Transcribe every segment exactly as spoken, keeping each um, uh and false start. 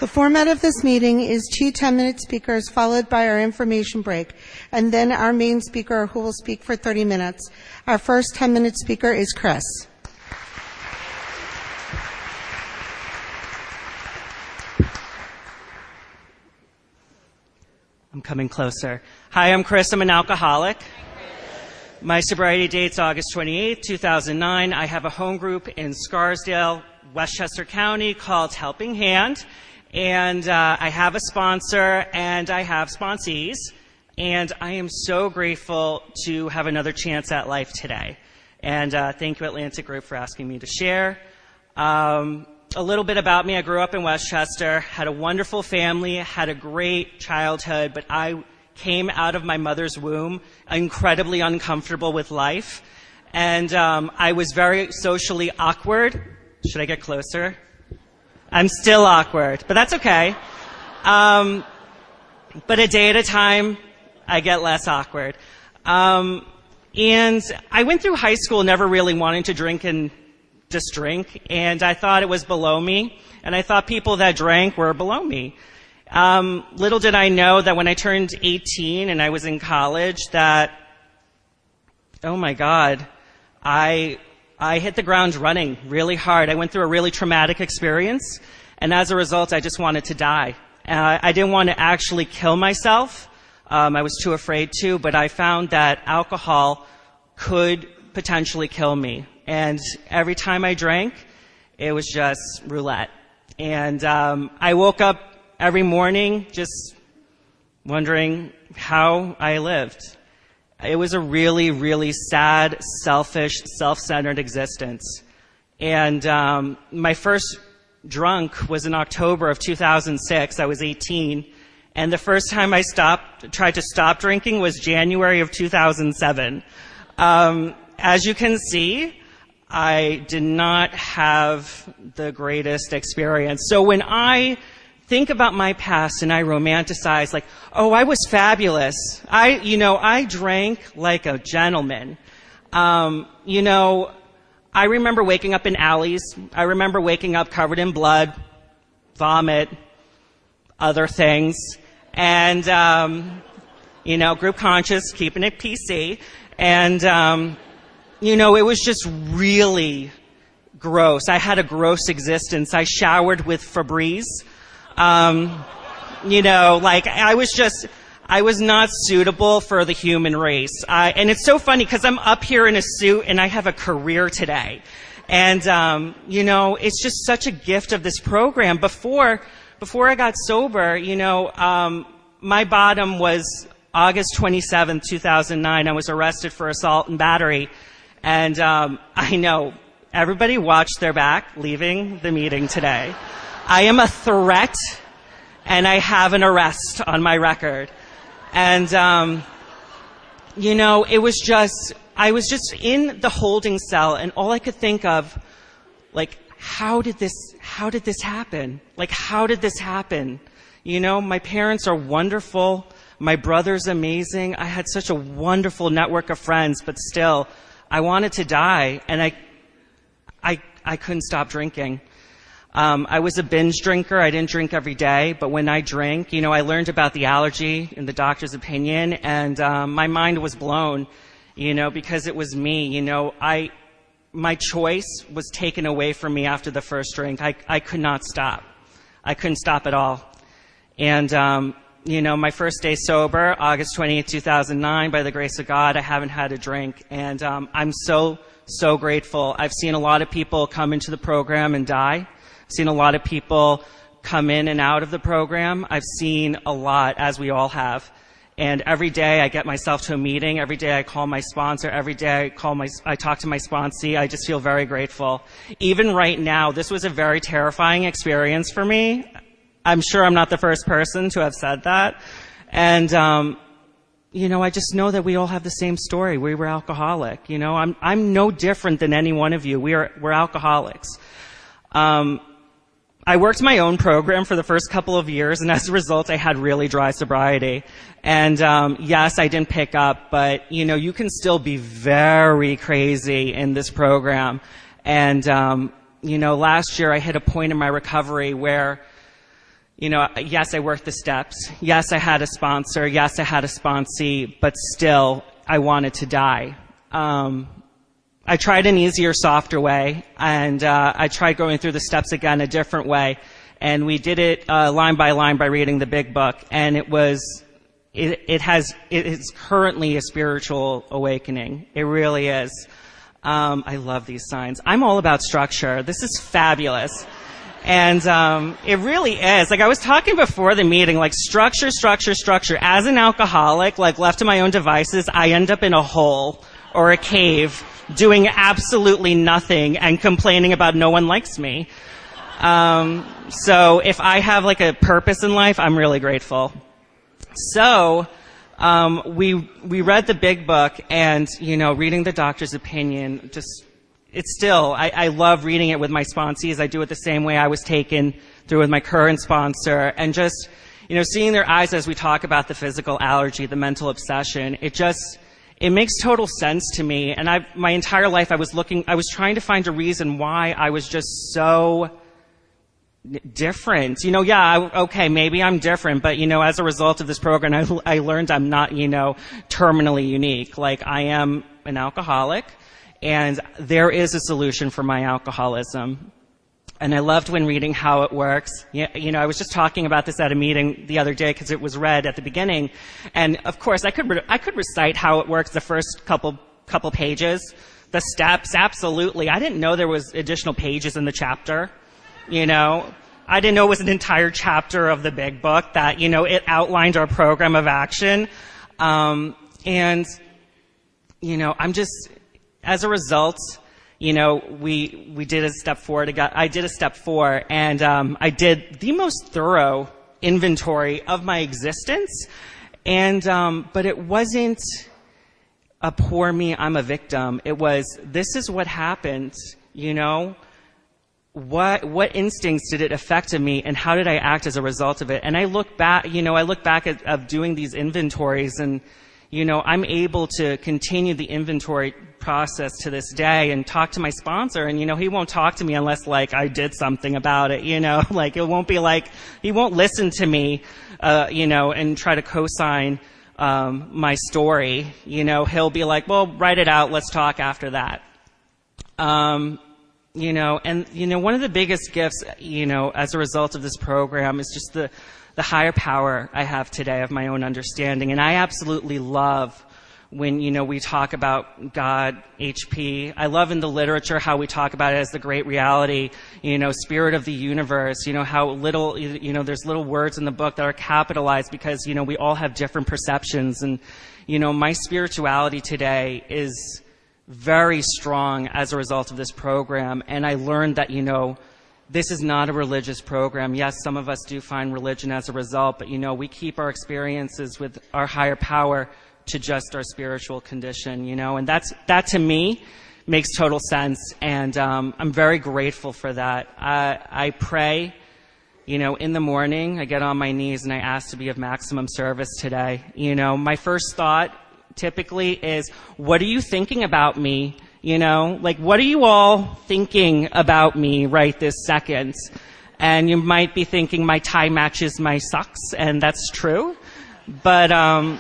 The format of this meeting is two ten-minute speakers followed by our information break, and then our main speaker who will speak for thirty minutes. Our first ten-minute speaker is Chris. I'm coming closer. Hi, I'm Chris. I'm an alcoholic. My sobriety date's August twenty-eighth, two thousand nine. I have a home group in Scarsdale, Westchester County called Helping Hand. And uh, I have a sponsor and I have sponsees. And I am so grateful to have another chance at life today. And uh, thank you, Atlantic Group, for asking me to share. Um, a little bit about me. I grew up in Westchester, had a wonderful family, had a great childhood, but I came out of my mother's womb incredibly uncomfortable with life. And um, I was very socially awkward. Should I get closer? I'm still awkward, but that's okay. Um, but a day at a time, I get less awkward. Um, and I went through high school never really wanting to drink and just drink, and I thought it was below me, and I thought people that drank were below me. Um, little did I know that when I turned eighteen and I was in college that, oh my God, I, I hit the ground running really hard. I went through a really traumatic experience, and as a result, I just wanted to die. Uh, I didn't want to actually kill myself. Um, I was too afraid to, but I found that alcohol could potentially kill me. And every time I drank, it was just roulette. And um, I woke up every morning just wondering how I lived. It was a really, really sad, selfish, self-centered existence. And um, my first drunk was in October of two thousand six. I was eighteen. And the first time I stopped, tried to stop drinking was January of two thousand seven. Um, as you can see, I did not have the greatest experience. So when I think about my past and I romanticize, like, oh, I was fabulous. I, you know, I drank like a gentleman. Um, you know, I remember waking up in alleys. I remember waking up covered in blood, vomit, other things. And, um, you know, group conscious, keeping it P C. And, um, you know, it was just really gross. I had a gross existence. I showered with Febreze. Um, you know, like I was just, I was not suitable for the human race. I, and it's so funny because I'm up here in a suit and I have a career today. And, um, you know, it's just such a gift of this program. Before, before I got sober, you know, um, my bottom was August twenty-seventh, two thousand nine. I was arrested for assault and battery. And, um, I know everybody watched their back leaving the meeting today. I am a threat, and I have an arrest on my record. And, um, you know, it was just, I was just in the holding cell, and all I could think of, like, how did this, how did this happen? Like, how did this happen? You know, my parents are wonderful. My brother's amazing. I had such a wonderful network of friends, but still, I wanted to die, and I, I, I couldn't stop drinking. Um, I was a binge drinker. I didn't drink every day, but when I drank, you know, I learned about the allergy and the doctor's opinion, and um, my mind was blown, you know, because it was me. You know, I, my choice was taken away from me after the first drink. I, I could not stop. I couldn't stop at all. And, um, you know, my first day sober, August twenty-eighth, two thousand nine, by the grace of God, I haven't had a drink, and um, I'm so, so grateful. I've seen a lot of people come into the program and die. I've seen a lot of people come in and out of the program. I've seen a lot, as we all have. And every day I get myself to a meeting. Every day I call my sponsor. Every day I call my, I talk to my sponsee. I just feel very grateful. Even right now, this was a very terrifying experience for me. I'm sure I'm not the first person to have said that. And, um, you know, I just know that we all have the same story. We were alcoholic. You know, I'm, I'm no different than any one of you. We are, we're alcoholics. Um, I worked my own program for the first couple of years, and as a result, I had really dry sobriety. And um, yes, I didn't pick up, but you know, you can still be very crazy in this program. And um, you know, last year I hit a point in my recovery where, You know, yes, I worked the steps. Yes, I had a sponsor. Yes, I had a sponsee, but still, I wanted to die. Um, I tried an easier, softer way, and uh, I tried going through the steps again a different way. And we did it uh, line by line by reading the big book, and it was, it, it has, it is currently a spiritual awakening. It really is. Um, I love these signs. I'm all about structure. This is fabulous. And um, it really is. Like I was talking before the meeting, like structure, structure, structure. As an alcoholic, like left to my own devices, I end up in a hole or a cave doing absolutely nothing and complaining about no one likes me. Um, so if I have like a purpose in life, I'm really grateful. So um, we we read the big book, and you know, reading the doctor's opinion just. It's still, I, I love reading it with my sponsees. I do it the same way I was taken through with my current sponsor. And just, you know, seeing their eyes as we talk about the physical allergy, the mental obsession, it just, it makes total sense to me. And I, my entire life I was looking, I was trying to find a reason why I was just so different. You know, yeah, I, okay, maybe I'm different, but you know, as a result of this program, I, I learned I'm not, you know, terminally unique. Like I am an alcoholic. And there is a solution for my alcoholism. And I loved when reading how it works. You know, I was just talking about this at a meeting the other day because it was read at the beginning. And of course, I could, re- I could recite how it works the first couple, couple pages. The steps, absolutely. I didn't know there was additional pages in the chapter. You know, I didn't know it was an entire chapter of the big book that, you know, it outlined our program of action. Um, and, you know, I'm just, as a result, you know, we we did a step four. To get, I did a step four, and um, I did the most thorough inventory of my existence. And um, but it wasn't a poor me, I'm a victim. It was, this is what happened. You know, what what instincts did it affect in me, and how did I act as a result of it? And I look back, you know, I look back at of doing these inventories, and you know, I'm able to continue the inventory process to this day and talk to my sponsor, and you know, he won't talk to me unless like I did something about it, you know, like it won't be like, he won't listen to me, uh, you know, and try to co-sign, um, my story, you know, he'll be like, well, write it out, let's talk after that. Um, you know, and you know, one of the biggest gifts, you know, as a result of this program is just the, the higher power I have today of my own understanding. And I absolutely love when, you know, we talk about God, H P. I love in the literature how we talk about it as the great reality, you know, spirit of the universe, you know, how little, you know, there's little words in the book that are capitalized because, you know, we all have different perceptions. And, you know, my spirituality today is very strong as a result of this program. And I learned that, you know, this is not a religious program. Yes, some of us do find religion as a result, but, you know, we keep our experiences with our higher power to just our spiritual condition, you know, and that's, that to me makes total sense. And, um, I'm very grateful for that. I, I pray, you know, in the morning, I get on my knees and I ask to be of maximum service today. You know, my first thought typically is, what are you thinking about me? You know, like, what are you all thinking about me right this second? And you might be thinking my tie matches my socks, and that's true. But, um,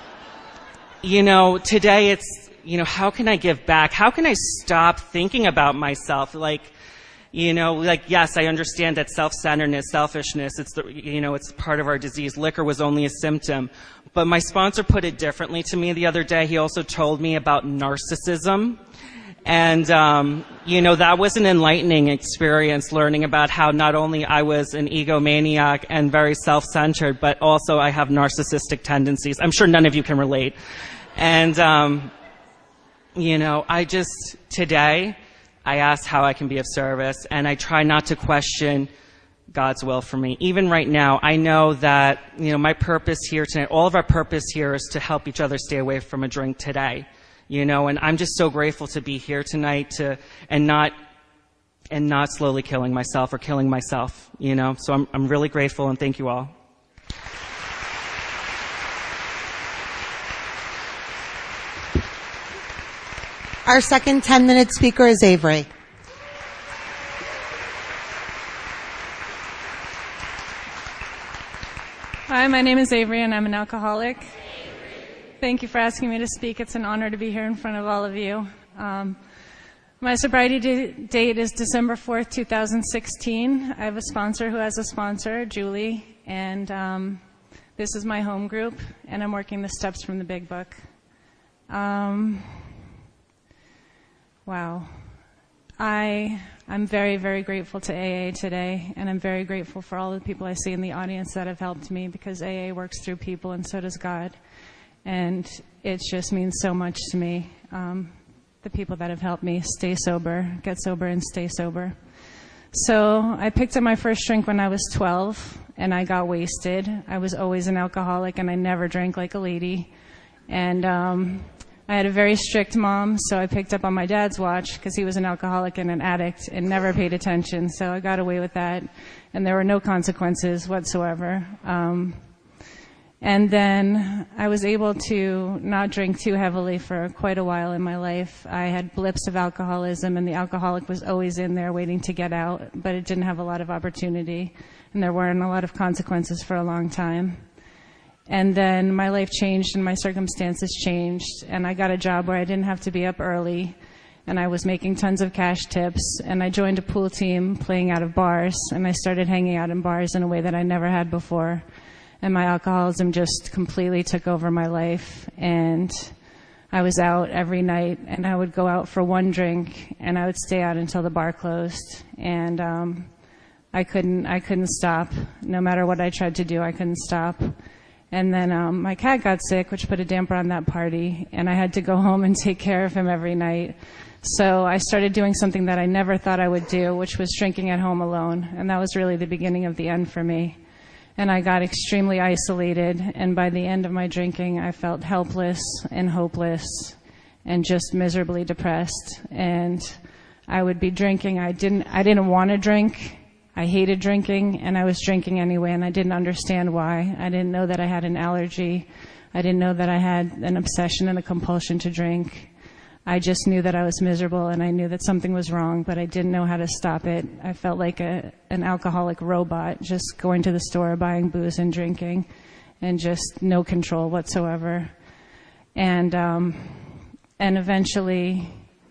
you know, today it's, you know, how can I give back? How can I stop thinking about myself? Like, you know, like, yes, I understand that self-centeredness, selfishness, it's the, you know, it's part of our disease. Liquor was only a symptom. But my sponsor put it differently to me the other day. He also told me about narcissism. And, um, you know, that was an enlightening experience, learning about how not only I was an egomaniac and very self-centered, but also I have narcissistic tendencies. I'm sure none of you can relate. And, um, you know, I just, today, I ask how I can be of service, and I try not to question God's will for me. Even right now, I know that, you know, my purpose here tonight, all of our purpose here is to help each other stay away from a drink today. You know, and I'm just so grateful to be here tonight to, and not, and not slowly killing myself or killing myself, you know. So I'm, I'm really grateful, and thank you all. Our second ten-minute speaker is Avery. Hi, my name is Avery, and I'm an alcoholic. Thank you for asking me to speak. It's an honor to be here in front of all of you. Um, my sobriety d- date is December fourth, two thousand sixteen. I have a sponsor who has a sponsor, Julie, and um, this is my home group, and I'm working the steps from the Big Book. Um, wow. I, I'm very, very grateful to A A today, and I'm very grateful for all the people I see in the audience that have helped me, because A A works through people, and so does God. And it just means so much to me, um, the people that have helped me stay sober, get sober and stay sober. So I picked up my first drink when I was twelve, and I got wasted. I was always an alcoholic, and I never drank like a lady. And um, I had a very strict mom, so I picked up on my dad's watch because he was an alcoholic and an addict and never paid attention. So I got away with that, and there were no consequences whatsoever. Um, and then I was able to not drink too heavily for quite a while in my life. I had blips of alcoholism, and the alcoholic was always in there waiting to get out, but it didn't have a lot of opportunity, and there weren't a lot of consequences for a long time. And then my life changed and my circumstances changed, and I got a job where I didn't have to be up early, and I was making tons of cash tips, and I joined a pool team playing out of bars, and I started hanging out in bars in a way that I never had before. And my alcoholism just completely took over my life, and I was out every night, and I would go out for one drink, and I would stay out until the bar closed, and um, I couldn't, I couldn't stop. No matter what I tried to do, I couldn't stop. And then um, my cat got sick, which put a damper on that party, and I had to go home and take care of him every night. So I started doing something that I never thought I would do, which was drinking at home alone, and that was really the beginning of the end for me. And I got extremely isolated, and by the end of my drinking, I felt helpless and hopeless and just miserably depressed. And I would be drinking. I didn't, I didn't want to drink. I hated drinking, and I was drinking anyway, and I didn't understand why. I didn't know that I had an allergy. I didn't know that I had an obsession and a compulsion to drink. I just knew that I was miserable, and I knew that something was wrong, but I didn't know how to stop it. I felt like a, an alcoholic robot, just going to the store, buying booze and drinking, and just no control whatsoever. And um, and eventually,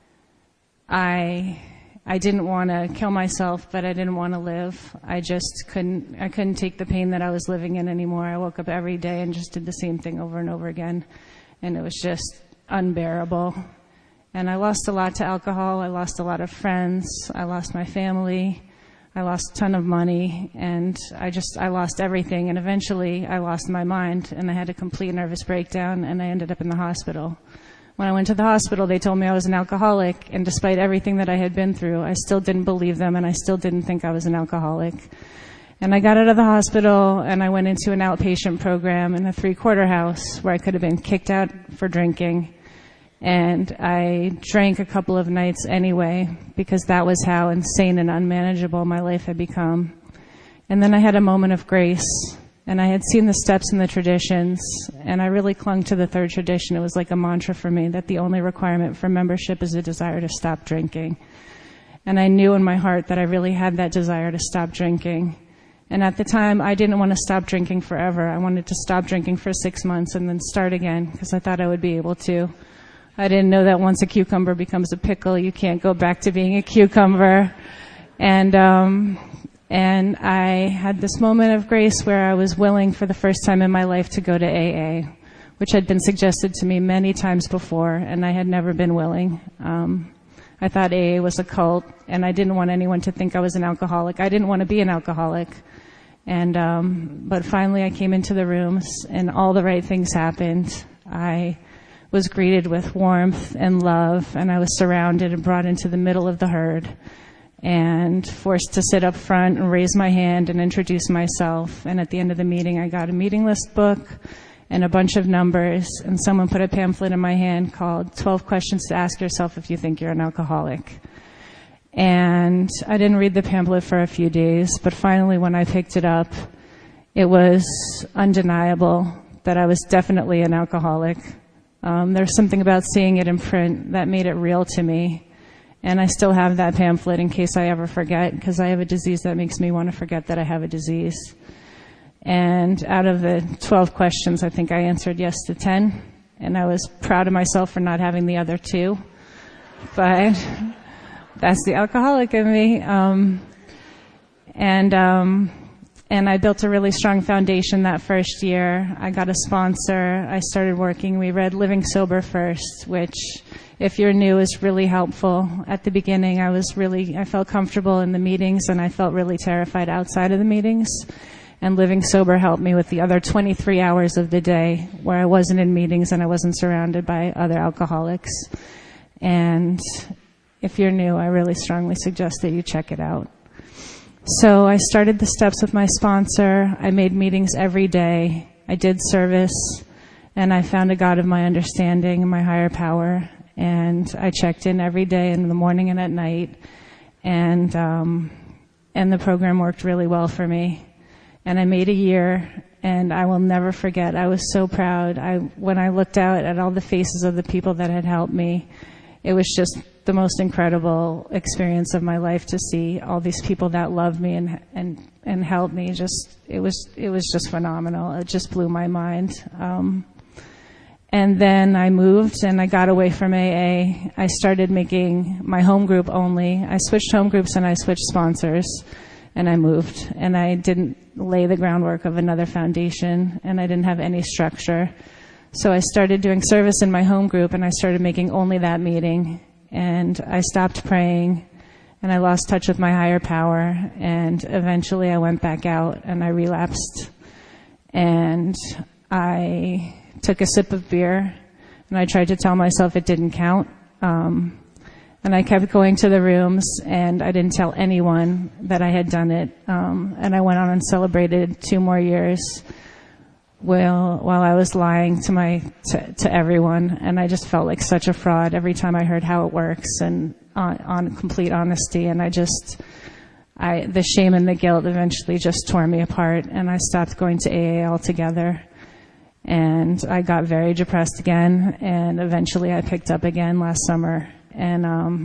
I I didn't want to kill myself, but I didn't want to live. I just couldn't. I couldn't take the pain that I was living in anymore. I woke up every day and just did the same thing over and over again, and it was just unbearable. And I lost a lot to alcohol. I lost a lot of friends. I lost my family. I lost a ton of money. And I just, I lost everything. And eventually I lost my mind, and I had a complete nervous breakdown, and I ended up in the hospital. When I went to the hospital, they told me I was an alcoholic. And despite everything that I had been through, I still didn't believe them, and I still didn't think I was an alcoholic. And I got out of the hospital, and I went into an outpatient program in a three-quarter house where I could have been kicked out for drinking. And I drank a couple of nights anyway, because that was how insane and unmanageable my life had become. And then I had a moment of grace, and I had seen the steps and the traditions, and I really clung to the third tradition. It was like a mantra for me that the only requirement for membership is a desire to stop drinking. And I knew in my heart that I really had that desire to stop drinking. And at the time, I didn't want to stop drinking forever. I wanted to stop drinking for six months and then start again, because I thought I would be able to. I didn't know that once a cucumber becomes a pickle, you can't go back to being a cucumber. And um, and I had this moment of grace where I was willing for the first time in my life to go to A A, which had been suggested to me many times before, and I had never been willing. Um, I thought A A was a cult, and I didn't want anyone to think I was an alcoholic. I didn't want to be an alcoholic. And um, but finally I came into the rooms, and all the right things happened. I was greeted with warmth and love, and I was surrounded and brought into the middle of the herd and forced to sit up front and raise my hand and introduce myself. And at the end of the meeting, I got a meeting list book and a bunch of numbers, and someone put a pamphlet in my hand called twelve questions to Ask Yourself If You Think You're an Alcoholic. And I didn't read the pamphlet for a few days, but finally when I picked it up, it was undeniable that I was definitely an alcoholic. Um, there's something about seeing it in print that made it real to me. And I still have that pamphlet in case I ever forget, because I have a disease that makes me want to forget that I have a disease. And out of the twelve questions, I think I answered yes to ten. And I was proud of myself for not having the other two. But that's the alcoholic in me. Um, and, um, and I built a really strong foundation that first year. I got a sponsor. I started working. We read Living Sober first, which, if you're new, is really helpful. At the beginning, I was really, I felt comfortable in the meetings, and I felt really terrified outside of the meetings. And Living Sober helped me with the other twenty-three hours of the day where I wasn't in meetings and I wasn't surrounded by other alcoholics. And if you're new, I really strongly suggest that you check it out. So I started the steps with my sponsor. I made meetings every day. I did service, and I found a God of my understanding and my higher power. And I checked in every day in the morning and at night. And, um, and the program worked really well for me. And I made a year, and I will never forget. I was so proud. I, when I looked out at all the faces of the people that had helped me, it was just the most incredible experience of my life to see all these people that loved me and and and helped me. Just it was it was just phenomenal. It just blew my mind. Um, and then I moved and I got away from A A. I started making my home group only. I switched home groups and I switched sponsors. And I moved, and I didn't lay the groundwork of another foundation, and I didn't have any structure. So I started doing service in my home group, and I started making only that meeting, and I stopped praying, and I lost touch with my higher power, and eventually I went back out, and I relapsed, and I took a sip of beer, and I tried to tell myself it didn't count. Um, And I kept going to the rooms, and I didn't tell anyone that I had done it. Um, and I went on and celebrated two more years while, while I was lying to my, to, to everyone. And I just felt like such a fraud every time I heard how it works and on, on complete honesty. And I just, I, the shame and the guilt eventually just tore me apart, and I stopped going to A A altogether. And I got very depressed again, and eventually I picked up again last summer. And, um,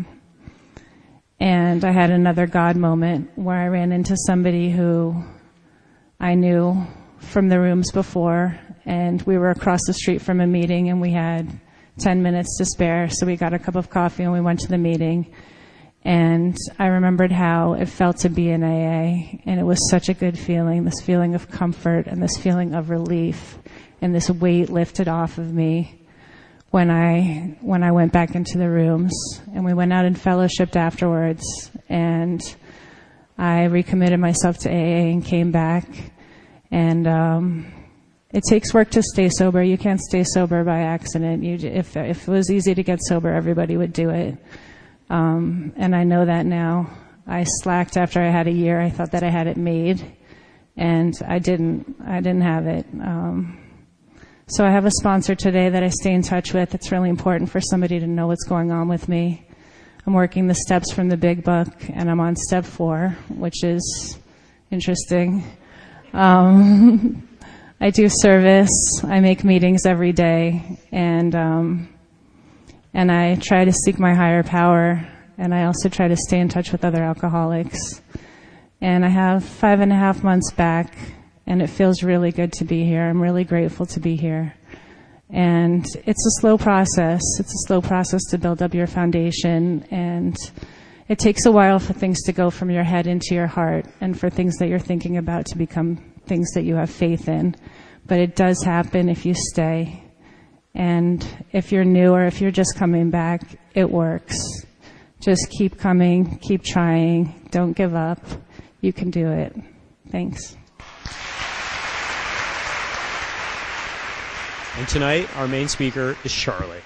and I had another God moment where I ran into somebody who I knew from the rooms before, and we were across the street from a meeting, and we had ten minutes to spare, so we got a cup of coffee and we went to the meeting. And I remembered how it felt to be in A A, and it was such a good feeling, this feeling of comfort and this feeling of relief, and this weight lifted off of me. When I when I went back into the rooms, and we went out and fellowshipped afterwards, and I recommitted myself to A A and came back. And um, it takes work to stay sober. You can't stay sober by accident. You, if if it was easy to get sober, everybody would do it. Um, and I know that now. I slacked after I had a year. I thought that I had it made, and I didn't. I didn't have it. Um, So I have a sponsor today that I stay in touch with. It's really important for somebody to know what's going on with me. I'm working the steps from the big book, and I'm on step four, which is interesting. Um, I do service. I make meetings every day, and um, and I try to seek my higher power, and I also try to stay in touch with other alcoholics. And I have five and a half months back. And it feels really good to be here. I'm really grateful to be here. And it's a slow process. It's a slow process to build up your foundation. And it takes a while for things to go from your head into your heart, and for things that you're thinking about to become things that you have faith in. But it does happen if you stay. And if you're new or if you're just coming back, it works. Just keep coming, keep trying. Don't give up. You can do it. Thanks. And tonight, our main speaker is Charlie.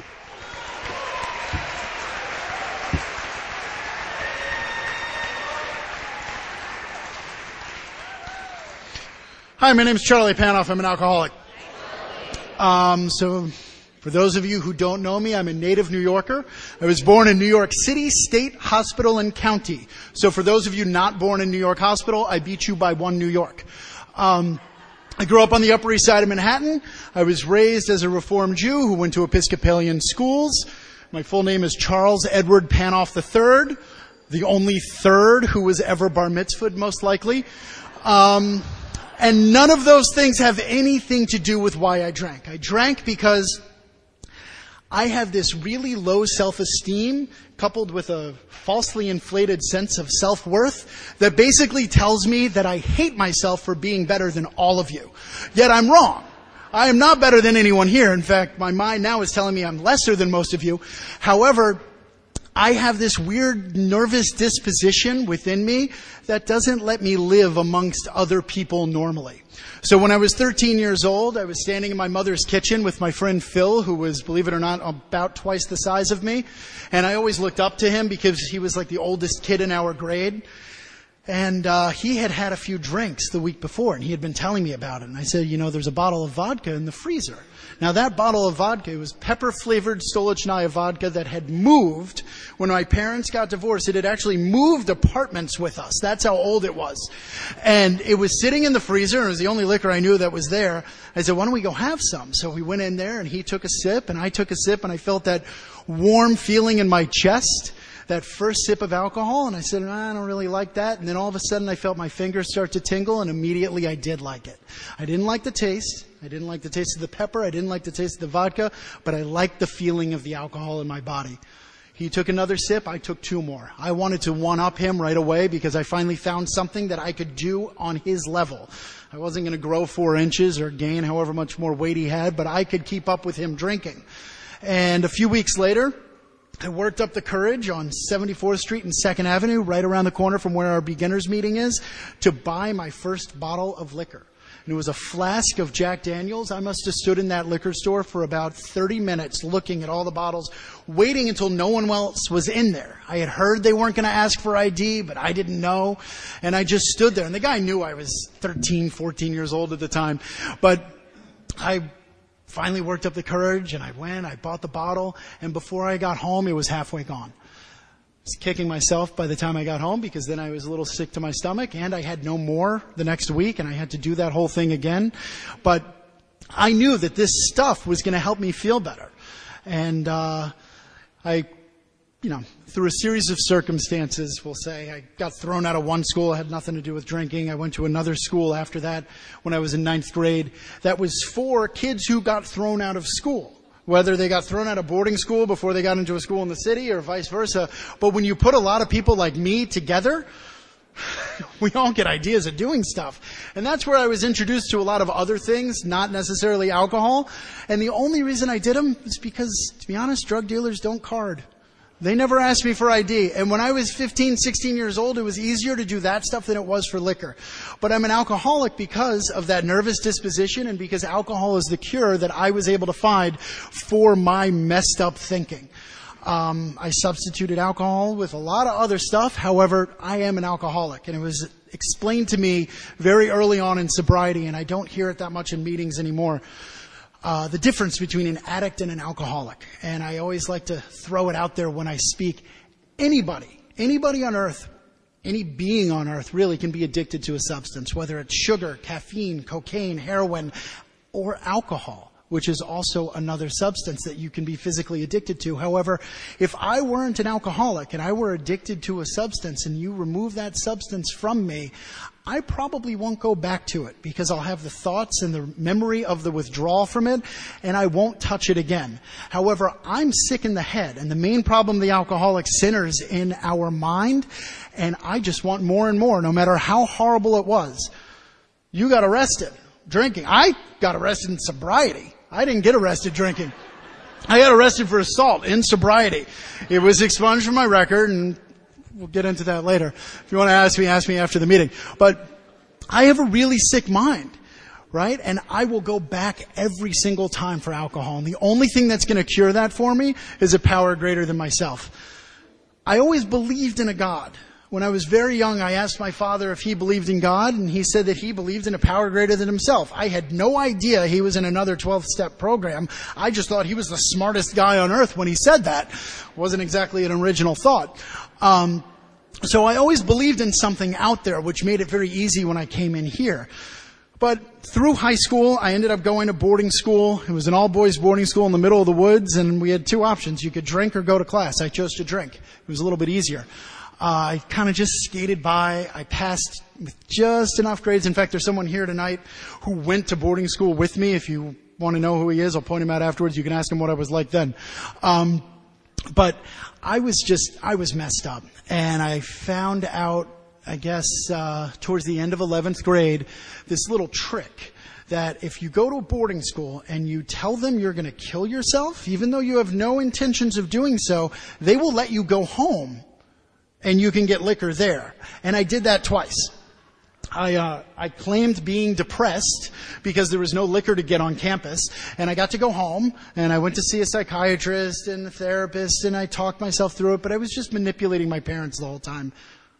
Hi, my name is Charlie Panoff. I'm an alcoholic. Um, so, for those of you who don't know me, I'm a native New Yorker. I was born in New York City, State, Hospital, and County. So for those of you not born in New York Hospital, I beat you by one New York. Um, I grew up on the Upper East Side of Manhattan. I was raised as a Reformed Jew who went to Episcopalian schools. My full name is Charles Edward Panoff the third, the only third who was ever bar mitzvahed, most likely. Um, And none of those things have anything to do with why I drank. I drank because I have this really low self-esteem coupled with a falsely inflated sense of self-worth that basically tells me that I hate myself for being better than all of you. Yet I'm wrong. I am not better than anyone here. In fact, my mind now is telling me I'm lesser than most of you. However, I have this weird nervous disposition within me that doesn't let me live amongst other people normally. So when I was thirteen years old, I was standing in my mother's kitchen with my friend Phil, who was, believe it or not, about twice the size of me. And I always looked up to him because he was like the oldest kid in our grade. And uh he had had a few drinks the week before, and he had been telling me about it. And I said, you know, there's a bottle of vodka in the freezer. Now, that bottle of vodka was pepper-flavored Stolichnaya vodka that had moved when my parents got divorced. It had actually moved apartments with us. That's how old it was. And it was sitting in the freezer, and it was the only liquor I knew that was there. I said, why don't we go have some? So we went in there, and he took a sip, and I took a sip, and I felt that warm feeling in my chest. That first sip of alcohol, and I said, I don't really like that. And then all of a sudden I felt my fingers start to tingle, and immediately I did like it. I didn't like the taste. I didn't like the taste of the pepper. I didn't like the taste of the vodka, but I liked the feeling of the alcohol in my body. He took another sip. I took two more. I wanted to one-up him right away because I finally found something that I could do on his level. I wasn't going to grow four inches or gain however much more weight he had, but I could keep up with him drinking. And a few weeks later, I worked up the courage on seventy-fourth Street and second Avenue, right around the corner from where our beginners meeting is, to buy my first bottle of liquor. And it was a flask of Jack Daniels. I must have stood in that liquor store for about thirty minutes looking at all the bottles, waiting until no one else was in there. I had heard they weren't going to ask for I D, but I didn't know. And I just stood there. And the guy knew I was thirteen, fourteen years old at the time. But I finally worked up the courage, and I went, I bought the bottle, and before I got home, it was halfway gone. I was kicking myself by the time I got home because then I was a little sick to my stomach, and I had no more the next week, and I had to do that whole thing again. But I knew that this stuff was going to help me feel better. And uh I, you know, through a series of circumstances, we'll say, I got thrown out of one school. It had nothing to do with drinking. I went to another school after that when I was in ninth grade. That was for kids who got thrown out of school, whether they got thrown out of boarding school before they got into a school in the city or vice versa. But when you put a lot of people like me together, we all get ideas of doing stuff. And that's where I was introduced to a lot of other things, not necessarily alcohol. And the only reason I did them is because, to be honest, drug dealers don't card. They never asked me for I D. And when I was fifteen, sixteen years old, it was easier to do that stuff than it was for liquor. But I'm an alcoholic because of that nervous disposition and because alcohol is the cure that I was able to find for my messed up thinking. Um, I substituted alcohol with a lot of other stuff. However, I am an alcoholic. And it was explained to me very early on in sobriety, and I don't hear it that much in meetings anymore. Uh, the difference between an addict and an alcoholic. And I always like to throw it out there when I speak. Anybody, anybody on earth, any being on earth really can be addicted to a substance, whether it's sugar, caffeine, cocaine, heroin, or alcohol, which is also another substance that you can be physically addicted to. However, if I weren't an alcoholic and I were addicted to a substance and you remove that substance from me, I probably won't go back to it because I'll have the thoughts and the memory of the withdrawal from it, and I won't touch it again. However, I'm sick in the head, and the main problem of the alcoholic centers in our mind, and I just want more and more, no matter how horrible it was. You got arrested drinking. I got arrested in sobriety. I didn't get arrested drinking. I got arrested for assault in sobriety. It was expunged from my record, and we'll get into that later. If you want to ask me, ask me after the meeting. But I have a really sick mind, right? And I will go back every single time for alcohol. And the only thing that's going to cure that for me is a power greater than myself. I always believed in a God. When I was very young, I asked my father if he believed in God, and he said that he believed in a power greater than himself. I had no idea he was in another twelve-step program. I just thought he was the smartest guy on earth when he said that. Wasn't exactly an original thought. Um, so I always believed in something out there, which made it very easy when I came in here. But through high school, I ended up going to boarding school. It was an all-boys boarding school in the middle of the woods, and we had two options. You could drink or go to class. I chose to drink. It was a little bit easier. Uh, I kind of just skated by. I passed with just enough grades. In fact, there's someone here tonight who went to boarding school with me. If you want to know who he is, I'll point him out afterwards. You can ask him what I was like then. Um, but I was just, I was messed up. And I found out, I guess, uh, towards the end of eleventh grade, this little trick that if you go to a boarding school and you tell them you're going to kill yourself, even though you have no intentions of doing so, they will let you go home and you can get liquor there. And I did that twice. I, uh, I claimed being depressed because there was no liquor to get on campus, and I got to go home, and I went to see a psychiatrist and a therapist, and I talked myself through it, but I was just manipulating my parents the whole time,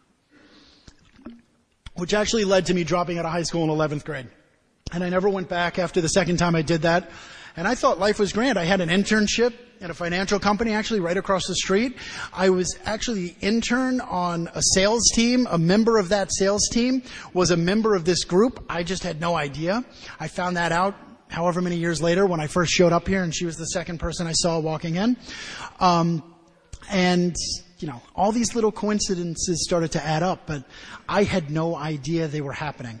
which actually led to me dropping out of high school in eleventh grade. And I never went back after the second time I did that. And I thought life was grand. I had an internship at a financial company actually right across the street. I was actually the intern on a sales team. A member of that sales team was a member of this group. I just had no idea. I found that out however many years later when I first showed up here, and she was the second person I saw walking in. Um, and, you know, all these little coincidences started to add up, but I had no idea they were happening.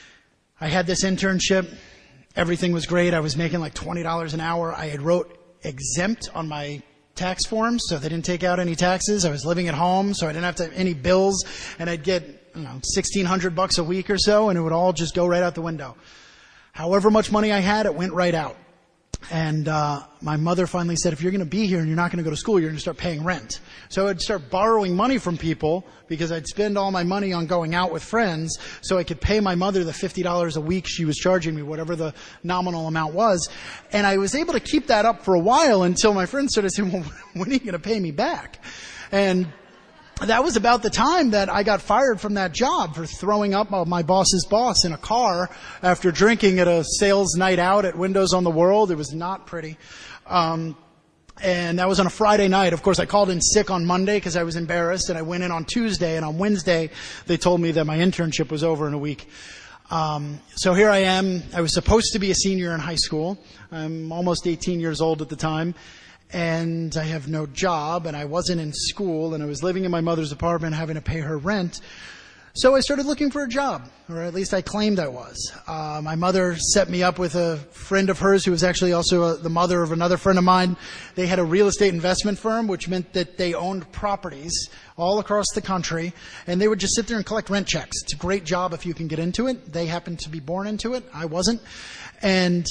I had this internship. Everything was great. I was making like twenty dollars an hour. I had wrote exempt on my tax forms, so they didn't take out any taxes. I was living at home, so I didn't have to have any bills, and I'd get, you know, sixteen hundred bucks a week or so, and it would all just go right out the window. However much money I had, it went right out. And uh my mother finally said, if you're going to be here and you're not going to go to school, you're going to start paying rent. So I'd start borrowing money from people because I'd spend all my money on going out with friends so I could pay my mother the fifty dollars a week she was charging me, whatever the nominal amount was. And I was able to keep that up for a while until my friends started saying, well, when are you going to pay me back? And that was about the time that I got fired from that job for throwing up my boss's boss in a car after drinking at a sales night out at Windows on the World. It was not pretty. Um, and that was on a Friday night. Of course, I called in sick on Monday because I was embarrassed, and I went in on Tuesday, and on Wednesday they told me that my internship was over in a week. Um, so here I am. I was supposed to be a senior in high school. I'm almost eighteen years old at the time. And I have no job, and I wasn't in school, and I was living in my mother's apartment having to pay her rent. So I started looking for a job, or at least I claimed I was. Uh, my mother set me up with a friend of hers who was actually also a, the mother of another friend of mine. They had a real estate investment firm, which meant that they owned properties all across the country, and they would just sit there and collect rent checks. It's a great job if you can get into it. They happened to be born into it. I wasn't. And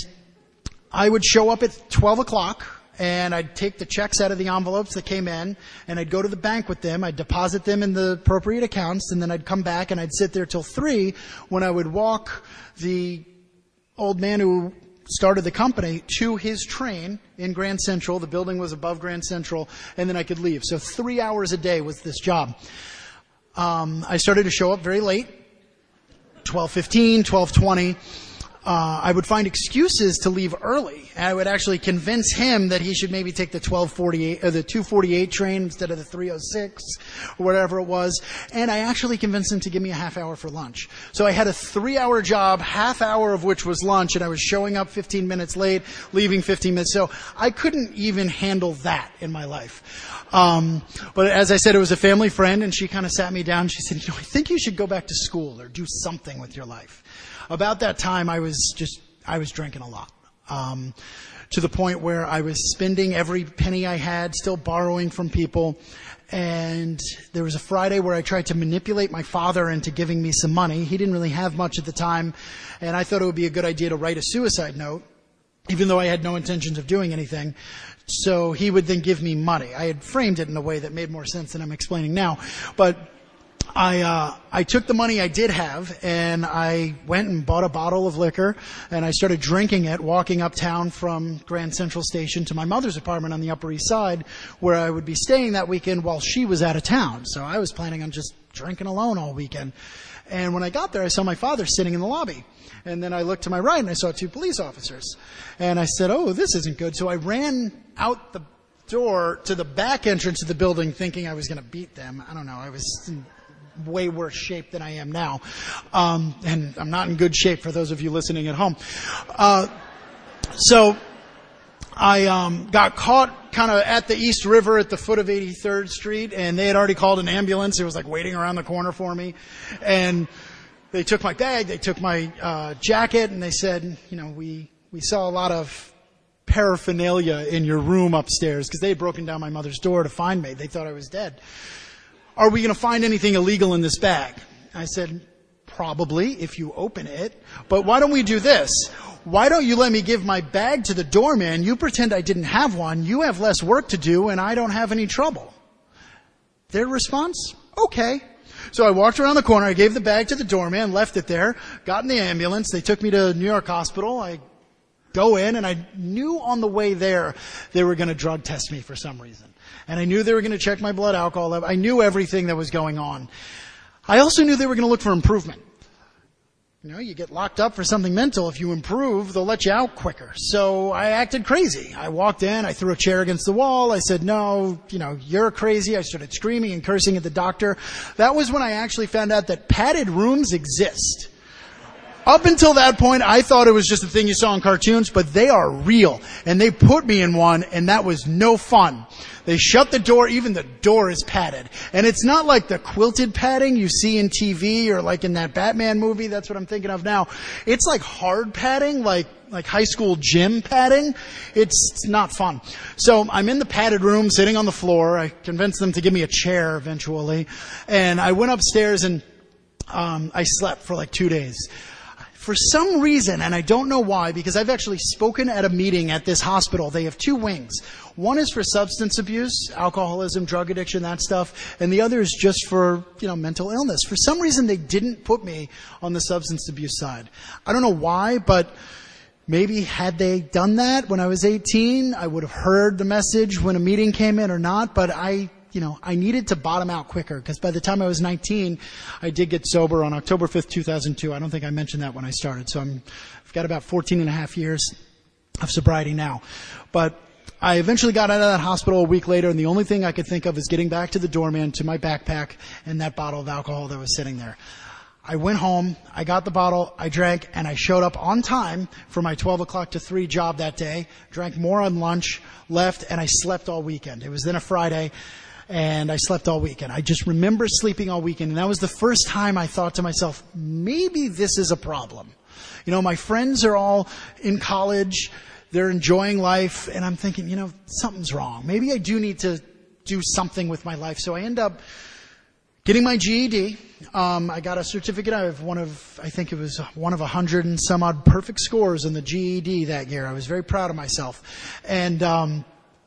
I would show up at twelve o'clock, and I'd take the checks out of the envelopes that came in, and I'd go to the bank with them. I'd deposit them in the appropriate accounts, and then I'd come back and I'd sit there till three when I would walk the old man who started the company to his train in Grand Central. The building was above Grand Central, and then I could leave. So three hours a day was this job. Um, I started to show up very late, twelve fifteen, twelve twenty. Uh, I would find excuses to leave early. And I would actually convince him that he should maybe take the twelve forty-eight or the two forty-eight train instead of the three oh six or whatever it was. And I actually convinced him to give me a half hour for lunch. So I had a three hour job, half hour of which was lunch, and I was showing up fifteen minutes late, leaving fifteen minutes. So I couldn't even handle that in my life. Um, but as I said, it was a family friend, and she kind of sat me down. She said, you know, I think you should go back to school or do something with your life. About that time, I was just, I was drinking a lot, um, to the point where I was spending every penny I had, still borrowing from people. And there was a Friday where I tried to manipulate my father into giving me some money. He didn't really have much at the time, and I thought it would be a good idea to write a suicide note, even though I had no intentions of doing anything. So he would then give me money. I had framed it in a way that made more sense than I'm explaining now. But I, uh, I took the money I did have, and I went and bought a bottle of liquor, and I started drinking it, walking uptown from Grand Central Station to my mother's apartment on the Upper East Side, where I would be staying that weekend while she was out of town. So I was planning on just drinking alone all weekend. And when I got there, I saw my father sitting in the lobby. And then I looked to my right, and I saw two police officers. And I said, oh, this isn't good. So I ran out the door to the back entrance of the building thinking I was going to beat them. I don't know. I was in way worse shape than I am now. Um, and I'm not in good shape for those of you listening at home. Uh, so I um, got caught kind of at the East River at the foot of eighty-third Street, and they had already called an ambulance. It was like waiting around the corner for me. And they took my bag, they took my uh, jacket, and they said, you know, we, we saw a lot of paraphernalia in your room upstairs, because they had broken down my mother's door to find me. They thought I was dead. Are we going to find anything illegal in this bag? I said, probably, if you open it. But why don't we do this? Why don't you let me give my bag to the doorman? You pretend I didn't have one. You have less work to do, and I don't have any trouble. Their response? Okay. So I walked around the corner. I gave the bag to the doorman, left it there, got in the ambulance. They took me to New York Hospital. I go in, and I knew on the way there they were going to drug test me for some reason. And I knew they were going to check my blood alcohol level. I knew everything that was going on. I also knew they were going to look for improvement. You know, you get locked up for something mental. If you improve, they'll let you out quicker. So I acted crazy. I walked in, I threw a chair against the wall. I said, no, you know, you're crazy. I started screaming and cursing at the doctor. That was when I actually found out that padded rooms exist. Up until that point, I thought it was just a thing you saw in cartoons, but they are real. And they put me in one, and that was no fun. They shut the door, even the door is padded. And it's not like the quilted padding you see in T V or like in that Batman movie, that's what I'm thinking of now. It's like hard padding, like like high school gym padding. It's, it's not fun. So I'm in the padded room, sitting on the floor. I convinced them to give me a chair eventually. And I went upstairs and um, I slept for like two days. For some reason, and I don't know why, because I've actually spoken at a meeting at this hospital. They have two wings. One is for substance abuse, alcoholism, drug addiction, that stuff, and the other is just for, you know, mental illness. For some reason, they didn't put me on the substance abuse side. I don't know why, but maybe had they done that when I was eighteen, I would have heard the message when a meeting came in or not, but I You know, I needed to bottom out quicker, because by the time I was nineteen, I did get sober on October fifth, two thousand two. I don't think I mentioned that when I started. So I'm, I've got about fourteen and a half years of sobriety now. But I eventually got out of that hospital a week later, and the only thing I could think of is getting back to the doorman, to my backpack, and that bottle of alcohol that was sitting there. I went home, I got the bottle, I drank, and I showed up on time for my twelve o'clock to three job that day, drank more on lunch, left, and I slept all weekend. It was then a Friday. And I slept all weekend. I just remember sleeping all weekend. And that was the first time I thought to myself, maybe this is a problem. You know, my friends are all in college. They're enjoying life. And I'm thinking, you know, something's wrong. Maybe I do need to do something with my life. So I end up getting my G E D. Um, I got a certificate. I have one of, I think it was one of a hundred and some odd perfect scores in the G E D that year. I was very proud of myself. And, um,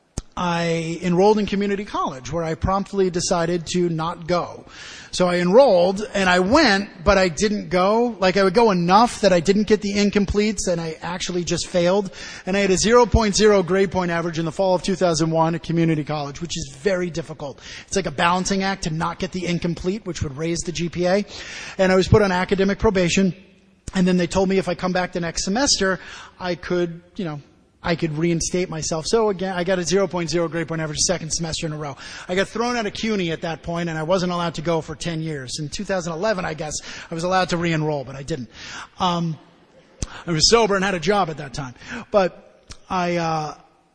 I enrolled in community college, where I promptly decided to not go. So I enrolled and I went, but I didn't go. Like, I would go enough that I didn't get the incompletes, and I actually just failed. And I had a zero point zero grade point average in the fall of two thousand one at community college, which is very difficult. It's like a balancing act to not get the incomplete, which would raise the G P A. And I was put on academic probation. And then they told me if I come back the next semester, I could, you know, I could reinstate myself. So again, I got a zero point zero grade point average second semester in a row. I got thrown out of CUNY at that point, and I wasn't allowed to go for ten years. In two thousand eleven, I guess, I was allowed to re-enroll, but I didn't. Um, I was sober and had a job at that time. But I, uh,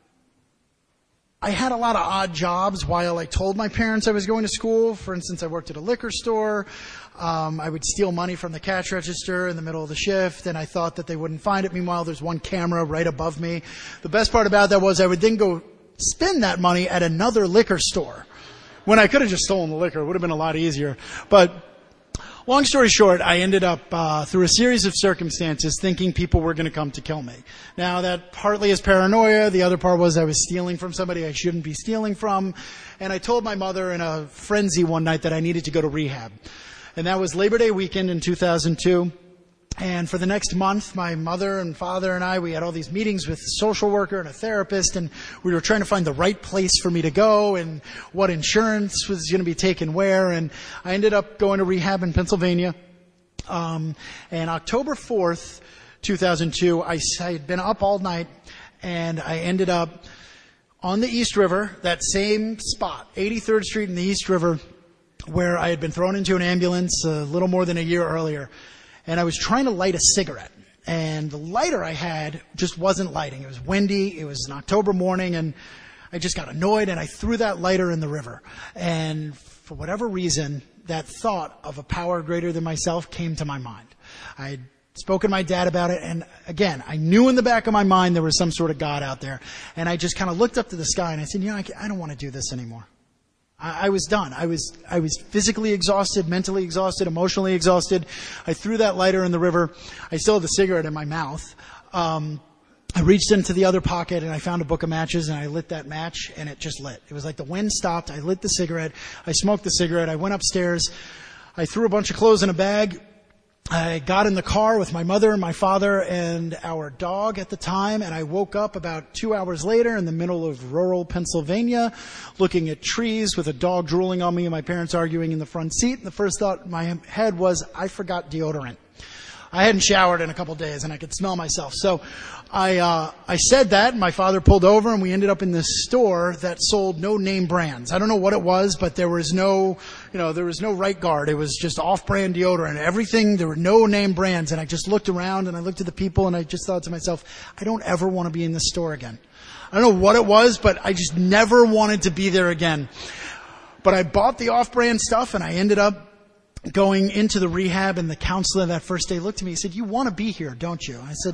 I had a lot of odd jobs while I told my parents I was going to school. For instance, I worked at a liquor store. Um, I would steal money from the cash register in the middle of the shift, and I thought that they wouldn't find it. Meanwhile, there's one camera right above me. The best part about that was I would then go spend that money at another liquor store, when I could have just stolen the liquor. It would have been a lot easier. But long story short, I ended up, uh, through a series of circumstances, thinking people were going to come to kill me. Now, that partly is paranoia. The other part was I was stealing from somebody I shouldn't be stealing from. And I told my mother in a frenzy one night that I needed to go to rehab. And that was Labor Day weekend in two thousand two. And for the next month, my mother and father and I, we had all these meetings with a social worker and a therapist, and we were trying to find the right place for me to go and what insurance was going to be taken where. And I ended up going to rehab in Pennsylvania. Um, and October fourth, two thousand two, I, I had been up all night, and I ended up on the East River, that same spot, eighty-third Street in the East River, where I had been thrown into an ambulance a little more than a year earlier. And I was trying to light a cigarette. And the lighter I had just wasn't lighting. It was windy. It was an October morning, and I just got annoyed, and I threw that lighter in the river. And for whatever reason, that thought of a power greater than myself came to my mind. I had spoken to my dad about it, and again, I knew in the back of my mind there was some sort of God out there. And I just kind of looked up to the sky, and I said, you know, I, I don't want to do this anymore. I, I was done. I was I was physically exhausted, mentally exhausted, emotionally exhausted. I threw that lighter in the river. I still had the cigarette in my mouth. Um, I reached into the other pocket, and I found a book of matches, and I lit that match, and it just lit. It was like the wind stopped. I lit the cigarette. I smoked the cigarette. I went upstairs. I threw a bunch of clothes in a bag. I got in the car with my mother and my father and our dog at the time, and I woke up about two hours later in the middle of rural Pennsylvania, looking at trees with a dog drooling on me and my parents arguing in the front seat. And the first thought in my head was, I forgot deodorant. I hadn't showered in a couple days, and I could smell myself. So I uh I said that, and my father pulled over, and we ended up in this store that sold no name brands. I don't know what it was, but there was no, you know, there was no Right Guard. It was just off-brand deodorant. Everything, there were no name brands. And I just looked around, and I looked at the people, and I just thought to myself, I don't ever want to be in this store again. I don't know what it was, but I just never wanted to be there again. But I bought the off-brand stuff, and I ended up going into the rehab, and the counselor that first day looked at me. He said, you want to be here, don't you? I said,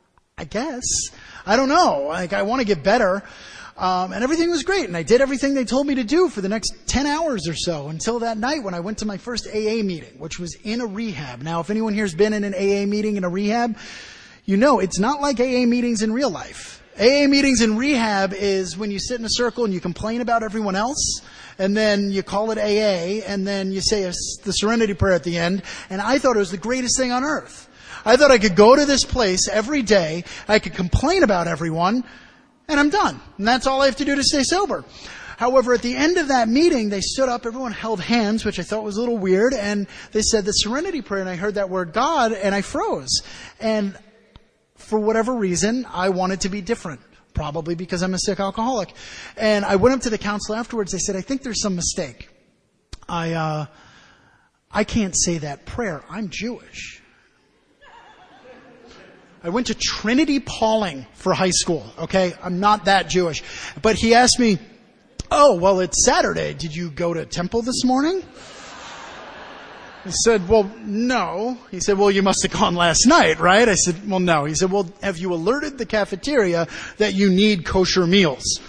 I guess. I don't know. Like, I want to get better. Um, and everything was great. And I did everything they told me to do for the next ten hours or so until that night when I went to my first A A meeting, which was in a rehab. Now, if anyone here has been in an A A meeting in a rehab, you know it's not like A A meetings in real life. A A meetings in rehab is when you sit in a circle and you complain about everyone else, and then you call it A A, and then you say a, the Serenity Prayer at the end. And I thought it was the greatest thing on earth. I thought I could go to this place every day, I could complain about everyone, and I'm done. And that's all I have to do to stay sober. However, at the end of that meeting, they stood up, everyone held hands, which I thought was a little weird, and they said the Serenity Prayer, and I heard that word God, and I froze. And for whatever reason, I wanted to be different. Probably because I'm a sick alcoholic. And I went up to the counselor afterwards. They said, I think there's some mistake. I, uh, I can't say that prayer. I'm Jewish. I went to Trinity Pauling for high school. Okay. I'm not that Jewish. But he asked me, oh, well, it's Saturday. Did you go to temple this morning? I said, well, no. He said, well, you must have gone last night, right? I said, well, no. He said, well, have you alerted the cafeteria that you need kosher meals?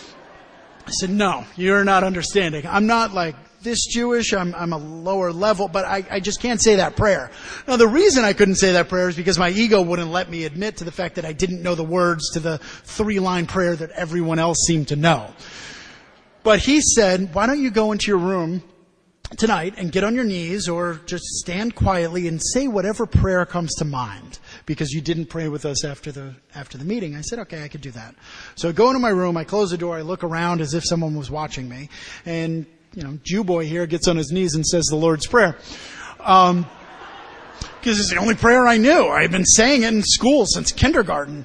I said, no, you're not understanding. I'm not like this Jewish. I'm, I'm a lower level, but I, I just can't say that prayer. Now, the reason I couldn't say that prayer is because my ego wouldn't let me admit to the fact that I didn't know the words to the three-line prayer that everyone else seemed to know. But he said, why don't you go into your room tonight and get on your knees or just stand quietly and say whatever prayer comes to mind because you didn't pray with us after the after the meeting. I said, okay, I could do that. So I go into my room, I close the door, I look around as if someone was watching me, and, you know, Jew boy here gets on his knees and says the Lord's Prayer. Um, because it's the only prayer I knew. I've been saying it in school since kindergarten.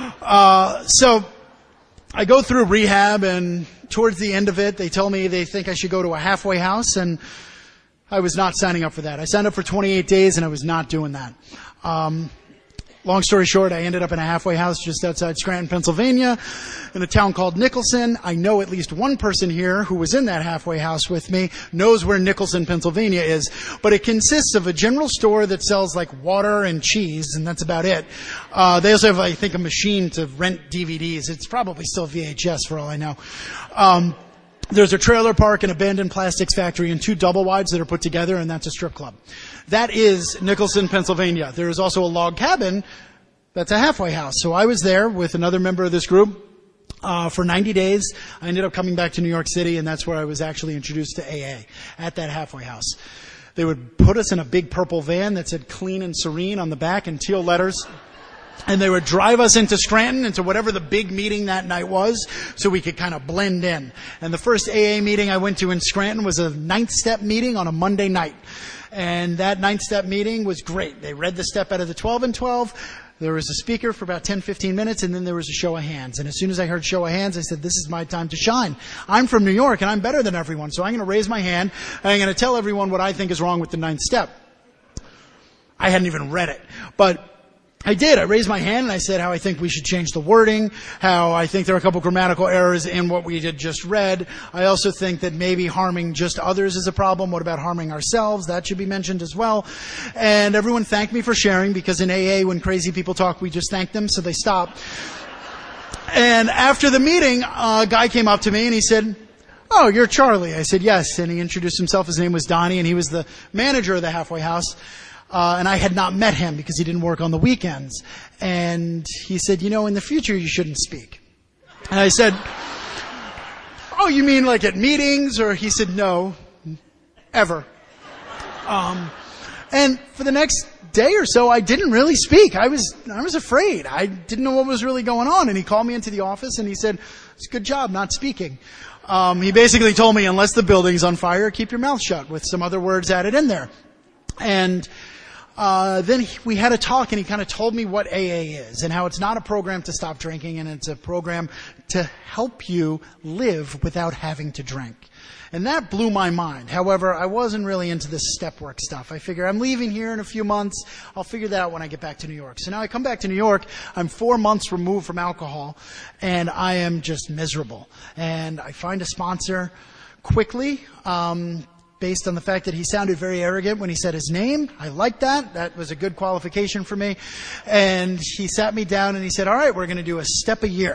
Uh, so I go through rehab, and towards the end of it, they tell me they think I should go to a halfway house, and I was not signing up for that. I signed up for twenty-eight days, and I was not doing that. Um, long story short, I ended up in a halfway house just outside Scranton, Pennsylvania, in a town called Nicholson. I know at least one person here who was in that halfway house with me knows where Nicholson, Pennsylvania is, but it consists of a general store that sells like water and cheese, and that's about it. Uh, they also have, I think, a machine to rent D V Ds. It's probably still V H S for all I know. Um, there's a trailer park, an abandoned plastics factory, and two double wides that are put together, and that's a strip club. That is Nicholson, Pennsylvania. There is also a log cabin that's a halfway house. So I was there with another member of this group uh, for ninety days. I ended up coming back to New York City, and that's where I was actually introduced to A A, at that halfway house. They would put us in a big purple van that said clean and serene on the back in teal letters. And they would drive us into Scranton, into whatever the big meeting that night was, so we could kind of blend in. And the first A A meeting I went to in Scranton was a ninth step meeting on a Monday night. And that ninth step meeting was great. They read the step out of the twelve and twelve. There was a speaker for about ten, fifteen minutes, and then there was a show of hands. And as soon as I heard show of hands, I said, this is my time to shine. I'm from New York, and I'm better than everyone, so I'm going to raise my hand, and I'm going to tell everyone what I think is wrong with the ninth step. I hadn't even read it. But I did. I raised my hand and I said how I think we should change the wording, how I think there are a couple grammatical errors in what we had just read. I also think that maybe harming just others is a problem. What about harming ourselves? That should be mentioned as well. And everyone thanked me for sharing, because in A A, when crazy people talk, we just thank them, so they stop. And after the meeting, a guy came up to me and he said, "Oh, you're Charlie." I said, "Yes." And he introduced himself. His name was Donnie, and he was the manager of the halfway house. Uh, and I had not met him because he didn't work on the weekends. And he said, "You know, in the future, you shouldn't speak." And I said, "Oh, you mean like at meetings?" Or he said, "No, ever." Um, and for the next day or so, I didn't really speak. I was, I was afraid. I didn't know what was really going on. And he called me into the office and he said, "It's a good job not speaking." Um, he basically told me, unless the building's on fire, keep your mouth shut, with some other words added in there. And Uh, then he, we had a talk, and he kind of told me what A A is and how it's not a program to stop drinking, and it's a program to help you live without having to drink. And that blew my mind. However, I wasn't really into this step work stuff. I figure I'm leaving here in a few months. I'll figure that out when I get back to New York. So now I come back to New York. I'm four months removed from alcohol, and I am just miserable. And I find a sponsor quickly, um, based on the fact that he sounded very arrogant when he said his name. I liked that. That was a good qualification for me. And he sat me down and he said, "All right, we're going to do a step a year."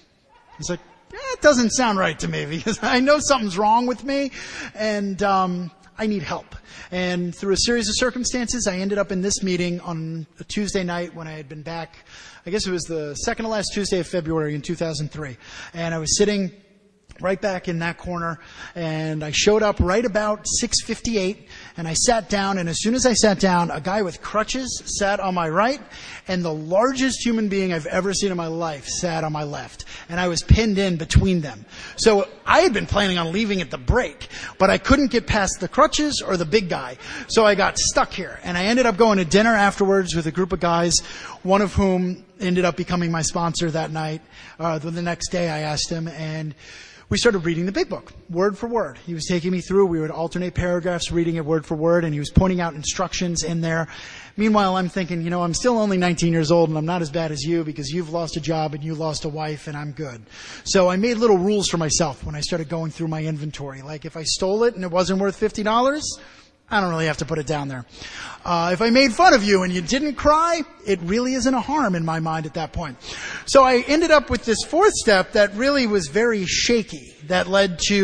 I was like, eh, it doesn't sound right to me, because I know something's wrong with me, and um, I need help. And through a series of circumstances, I ended up in this meeting on a Tuesday night when I had been back. I guess it was the second to last Tuesday of February in two thousand three. And I was sitting right back in that corner, and I showed up right about six fifty-eight, and I sat down, and as soon as I sat down, a guy with crutches sat on my right, and the largest human being I've ever seen in my life sat on my left, and I was pinned in between them. So I had been planning on leaving at the break, but I couldn't get past the crutches or the big guy, so I got stuck here, and I ended up going to dinner afterwards with a group of guys, one of whom ended up becoming my sponsor that night. Uh, the next day I asked him, and we started reading the big book, word for word. He was taking me through. We would alternate paragraphs, reading it word for word, and he was pointing out instructions in there. Meanwhile, I'm thinking, you know, I'm still only nineteen years old, and I'm not as bad as you, because you've lost a job and you lost a wife, and I'm good. So I made little rules for myself when I started going through my inventory. Like, if I stole it and it wasn't worth fifty dollars, I don't really have to put it down there. Uh, if I made fun of you and you didn't cry, it really isn't a harm in my mind at that point. So I ended up with this fourth step that really was very shaky, that led to,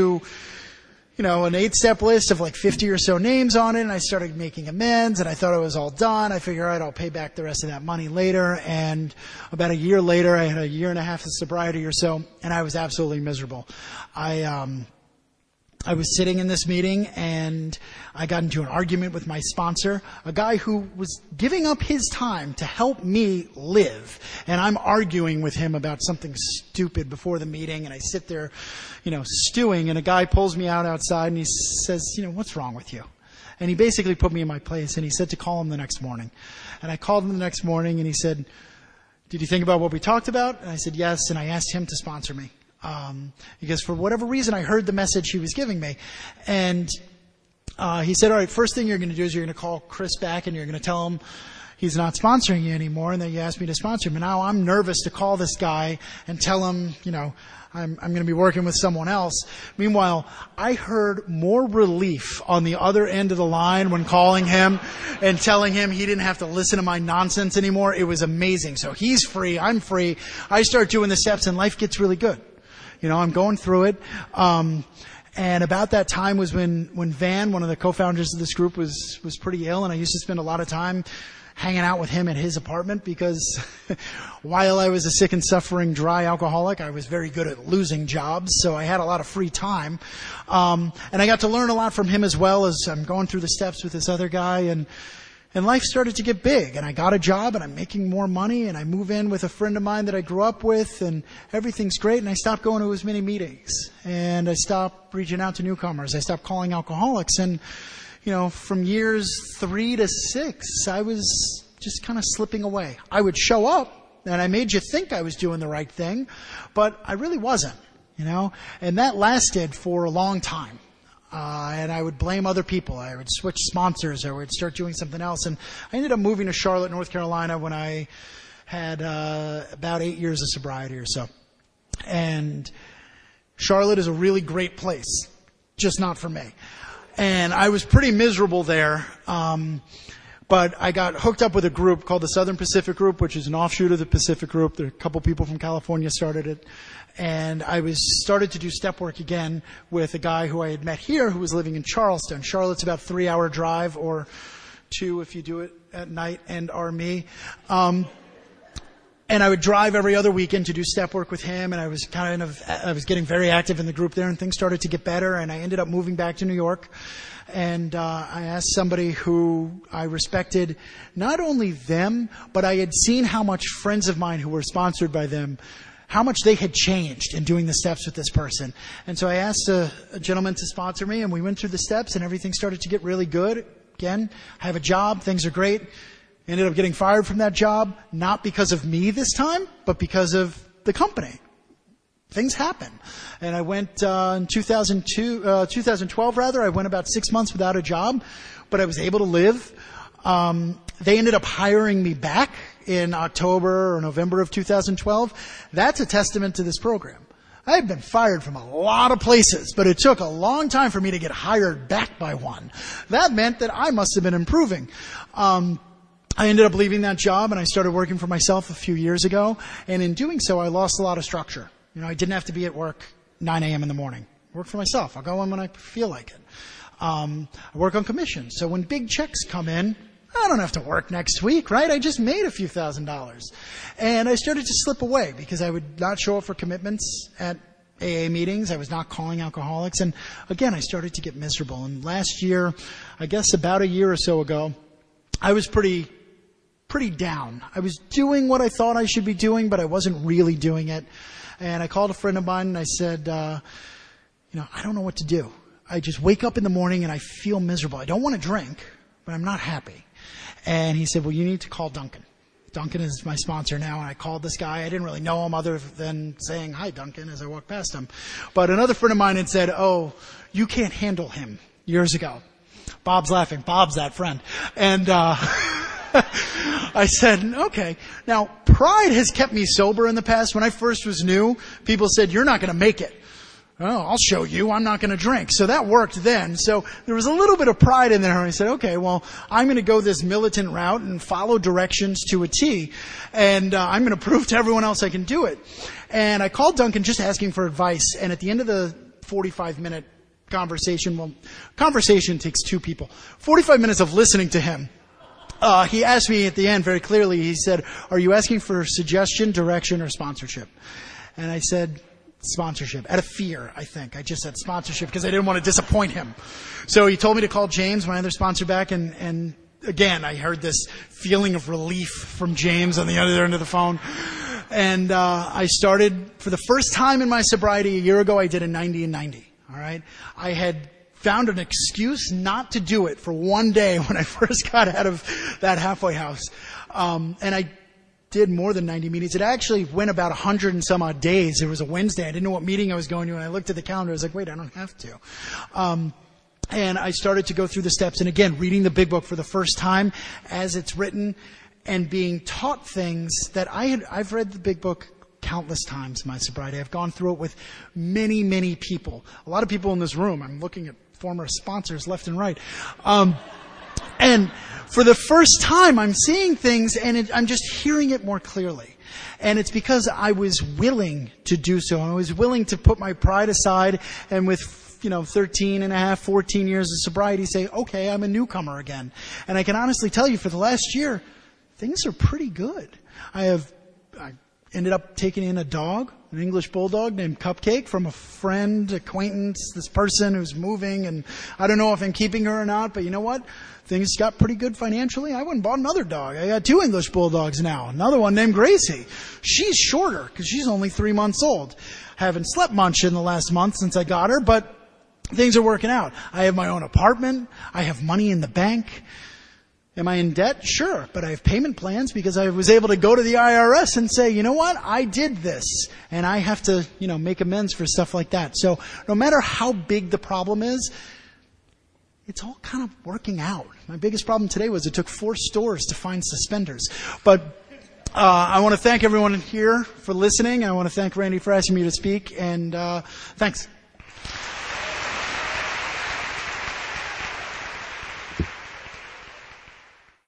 you know, an eight-step list of like fifty or so names on it, and I started making amends, and I thought it was all done. I figured, all right, I'll pay back the rest of that money later, and about a year later, I had a year and a half of sobriety or so, and I was absolutely miserable. I, um... I was sitting in this meeting, and I got into an argument with my sponsor, a guy who was giving up his time to help me live. And I'm arguing with him about something stupid before the meeting, and I sit there, you know, stewing, and a guy pulls me out outside, and he says, "You know, what's wrong with you?" And he basically put me in my place, and he said to call him the next morning. And I called him the next morning, and he said, "Did you think about what we talked about?" And I said, "Yes," and I asked him to sponsor me. Um, because for whatever reason, I heard the message he was giving me. And uh, he said, "All right, first thing you're going to do is you're going to call Chris back, and you're going to tell him he's not sponsoring you anymore, and that you asked me to sponsor him." And now I'm nervous to call this guy and tell him, you know, I'm, I'm going to be working with someone else. Meanwhile, I heard more relief on the other end of the line when calling him and telling him he didn't have to listen to my nonsense anymore. It was amazing. So he's free. I'm free. I start doing the steps, and life gets really good. You know, I'm going through it. Um, and about that time was when, when Van, one of the co-founders of this group, was, was pretty ill. And I used to spend a lot of time hanging out with him at his apartment, because while I was a sick and suffering dry alcoholic, I was very good at losing jobs. So I had a lot of free time. Um, and I got to learn a lot from him as well, as I'm going through the steps with this other guy. And And life started to get big, and I got a job, and I'm making more money, and I move in with a friend of mine that I grew up with, and everything's great, and I stopped going to as many meetings, and I stopped reaching out to newcomers. I stopped calling alcoholics, and, you know, from years three to six, I was just kind of slipping away. I would show up, and I made you think I was doing the right thing, but I really wasn't, you know, and that lasted for a long time. Uh, and I would blame other people. I would switch sponsors, or I would start doing something else. And I ended up moving to Charlotte, North Carolina when I had uh, about eight years of sobriety or so. And Charlotte is a really great place, just not for me. And I was pretty miserable there. Um, But I got hooked up with a group called the Southern Pacific Group, which is an offshoot of the Pacific Group. There are a couple people from California started it. And I was started to do step work again with a guy who I had met here who was living in Charleston. Charlotte's about a three-hour drive, or two if you do it at night and are me. Um, and I would drive every other weekend to do step work with him, and I was kind of, I was getting very active in the group there, and things started to get better, and I ended up moving back to New York. And uh, I asked somebody who I respected, not only them, but I had seen how much friends of mine who were sponsored by them, how much they had changed in doing the steps with this person. And so I asked a, a gentleman to sponsor me, and we went through the steps, and everything started to get really good. Again, I have a job, things are great. Ended up getting fired from that job, not because of me this time, but because of the company. Things happen. And I went uh, in two thousand two, uh, twenty twelve rather, I went about six months without a job, but I was able to live. Um, they ended up hiring me back in October or November of two thousand twelve. That's a testament to this program. I had been fired from a lot of places, but it took a long time for me to get hired back by one. That meant that I must have been improving. Um, I ended up leaving that job, and I started working for myself a few years ago. And in doing so, I lost a lot of structure. You know, I didn't have to be at work nine a.m. in the morning. I work for myself. I'll go in when I feel like it. Um, I work on commission. So when big checks come in, I don't have to work next week, right? I just made a few thousand dollars. And I started to slip away because I would not show up for commitments at A A meetings. I was not calling alcoholics. And again, I started to get miserable. And last year, I guess about a year or so ago, I was pretty, pretty down. I was doing what I thought I should be doing, but I wasn't really doing it. And I called a friend of mine and I said, uh, you know, I don't know what to do. I just wake up in the morning and I feel miserable. I don't want to drink, but I'm not happy. And he said, well, you need to call Duncan. Duncan is my sponsor now. And I called this guy. I didn't really know him other than saying, hi, Duncan, as I walked past him. But another friend of mine had said, oh, you can't handle him, years ago. Bob's laughing. Bob's that friend. And, uh, I said, okay. Now, pride has kept me sober in the past. When I first was new, people said, you're not going to make it. Oh, I'll show you. I'm not going to drink. So that worked then. So there was a little bit of pride in there. And I said, okay, well, I'm going to go this militant route and follow directions to a T. And uh, I'm going to prove to everyone else I can do it. And I called Duncan just asking for advice. And at the end of the forty-five minute conversation, well, conversation takes two people. forty-five minutes of listening to him. Uh, he asked me at the end very clearly, he said, are you asking for suggestion, direction, or sponsorship? And I said, sponsorship. Out of fear, I think. I just said sponsorship because I didn't want to disappoint him. So he told me to call James, my other sponsor, back, and, and again, I heard this feeling of relief from James on the other end of the phone. And uh, I started, for the first time in my sobriety a year ago, I did a ninety and ninety. All right? I had found an excuse not to do it for one day when I first got out of that halfway house. Um, and I did more than ninety meetings. It actually went about one hundred and some odd days. It was a Wednesday. I didn't know what meeting I was going to, and I looked at the calendar. I was like, wait, I don't have to. Um, and I started to go through the steps. And again, reading the big book for the first time as it's written and being taught things that I had, I've read the big book countless times in my sobriety. I've gone through it with many, many people. A lot of people in this room. I'm looking at former sponsors left and right. Um, and for the first time, I'm seeing things and it, I'm just hearing it more clearly. And it's because I was willing to do so. I was willing to put my pride aside and with, you know, thirteen and a half, fourteen years of sobriety say, okay, I'm a newcomer again. And I can honestly tell you for the last year, things are pretty good. I have, I ended up taking in a dog, an English bulldog named Cupcake from a friend, acquaintance, this person who's moving, and I don't know if I'm keeping her or not, but you know what? Things got pretty good financially. I went and bought another dog. I got two English bulldogs now. Another one named Gracie. She's shorter because she's only three months old. Haven't slept much in the last month since I got her, but things are working out. I have my own apartment. I have money in the bank. Am I in debt? Sure, but I have payment plans because I was able to go to the I R S and say, you know what, I did this, and I have to, you know, make amends for stuff like that. So no matter how big the problem is, it's all kind of working out. My biggest problem today was it took four stores to find suspenders. But uh, I want to thank everyone here for listening. I want to thank Randy for asking me to speak, and uh, thanks.